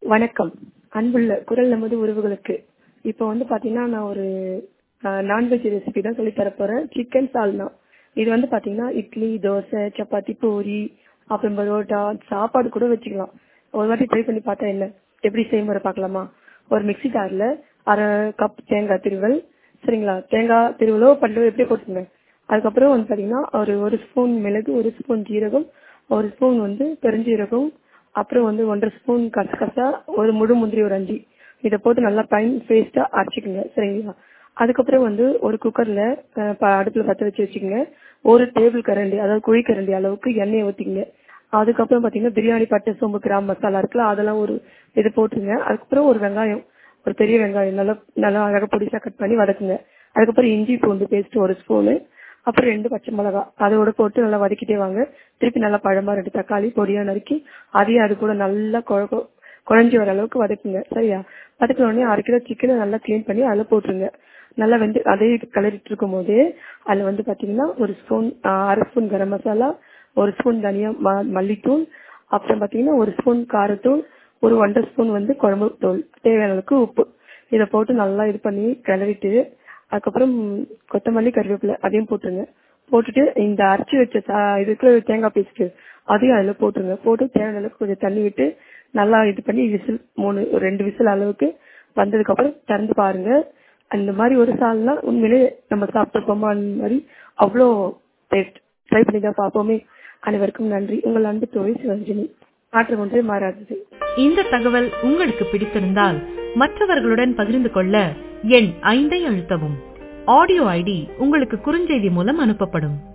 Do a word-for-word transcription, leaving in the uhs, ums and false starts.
வணக்கம். அன்புள்ள குரல் நமது உறவுகளுக்கு. இப்போ வந்து பாத்தீங்கன்னா நான் ஒரு நான்வெஜ் ரெசிபி தான் சொல்லி தர போறேன். சிக்கன் சால்னா. இது வந்து பாத்தீங்கன்னா இட்லி, தோசை, சப்பாத்தி, பூரி, அப்புறம் பரோட்டா, சாப்பாடு கூட வச்சுக்கலாம். ஒரு வாட்டி ட்ரை பண்ணி பார்த்தா என்ன எப்படி செய்முறை பார்க்கலாமா? ஒரு மிக்ஸி ஜார்ல அரை கப் தேங்காய் திருவல், சரிங்களா? தேங்காய் திருவலோ பல்லோ எப்படி போட்டுங்க. அதுக்கப்புறம் வந்து பாத்தீங்கன்னா ஒரு ஒரு ஸ்பூன் மிளகு, ஒரு ஸ்பூன் ஜீரகம், ஒரு ஸ்பூன் வந்து பெருஞ்சீரகம், அப்புறம் வந்து ஒன்றரை ஸ்பூன் கசகசா, ஒரு முழு முந்திரி ஒரு அஞ்சு, இதை போட்டு நல்லா ஃபைன் பேஸ்டா அரைச்சிக்கோங்க, சரிங்களா? அதுக்கப்புறம் வந்து ஒரு குக்கர்ல அடுப்புல பற்ற வச்சு வச்சுக்கோங்க. ஒரு டேபிள் கரண்டி, அதாவது குழி கரண்டி அளவுக்கு எண்ணெயை ஊற்றிக்கங்க. அதுக்கப்புறம் பாத்தீங்கன்னா பிரியாணி பட்டை, சோம்பு, கிராம்பு மசாலா இருக்குல்ல, அதெல்லாம் ஒரு இது போட்டுருங்க. அதுக்கப்புறம் ஒரு வெங்காயம், ஒரு பெரிய வெங்காயம் நல்லா நல்லா அழகாக பொடிசா கட் பண்ணி வதக்குங்க. அதுக்கப்புறம் இஞ்சி பூண்டு பேஸ்ட் ஒரு ஸ்பூனு, அப்புறம் ரெண்டு பச்சை மிளகா அதோட போட்டு நல்லா வதக்கிட்டே வாங்க. திருப்பி நல்லா பழமா ரெண்டு தக்காளி பொடியா நறுக்கி அதையும் அது கூட நல்லா குழஞ்சி வர அளவுக்கு வதக்குங்க, சரியா? வதக்கின உடனே அரை கிலோ சிக்கனை நல்லா கிளீன் பண்ணி அதில் போட்டுருங்க. நல்லா வந்து அதே கிளறிட்டு இருக்கும் போது அதில் வந்து பாத்தீங்கன்னா ஒரு ஸ்பூன் அரை ஸ்பூன் கரம் மசாலா, ஒரு ஸ்பூன் தனியா மல்லித்தூள், அப்புறம் பாத்தீங்கன்னா ஒரு ஸ்பூன் காரத்தூள், ஒரு ஒன்றரை ஸ்பூன் வந்து குழம்பு தூள், தேவையான அளவுக்கு உப்பு, இதை போட்டு நல்லா இது பண்ணி கிளறிட்டு அதுக்கப்புறம் கொத்தமல்லி, கருவேப்பிலை அதையும் போட்டுருங்க. போட்டுட்டு இந்த அரைச்சி வச்ச இதுக்கு தேங்காய் பேஸ்ட் அதையும் அதில் போட்டுருங்க. போட்டு தேவையான அளவுக்கு கொஞ்சம் தண்ணி விட்டு நல்லா இது பண்ணி விசில் மூணு ரெண்டு விசில் அளவுக்கு வந்ததுக்கு அப்புறம் திறந்து பாருங்க. அந்த மாதிரி ஒரு சால்னா உண்மையிலே நம்ம சாப்பிட்டுருப்போமா அந்த மாதிரி அவ்வளோ டேஸ்ட். ட்ரை பண்ணி தான் பார்ப்போமே. அனைவருக்கும் நன்றி. உங்கள் அன்பு தோழி சிவரஞ்சனி. மாற்றம் ஒன்றே மாறாதது. இந்த தகவல் உங்களுக்கு பிடித்திருந்தால் மற்றவர்களுடன் பகிர்ந்து கொள்ள எண் ஐந்தை அழுத்தவும். ஆடியோ ஐடி உங்களுக்கு குறுஞ்செய்தி மூலம் அனுப்பப்படும்.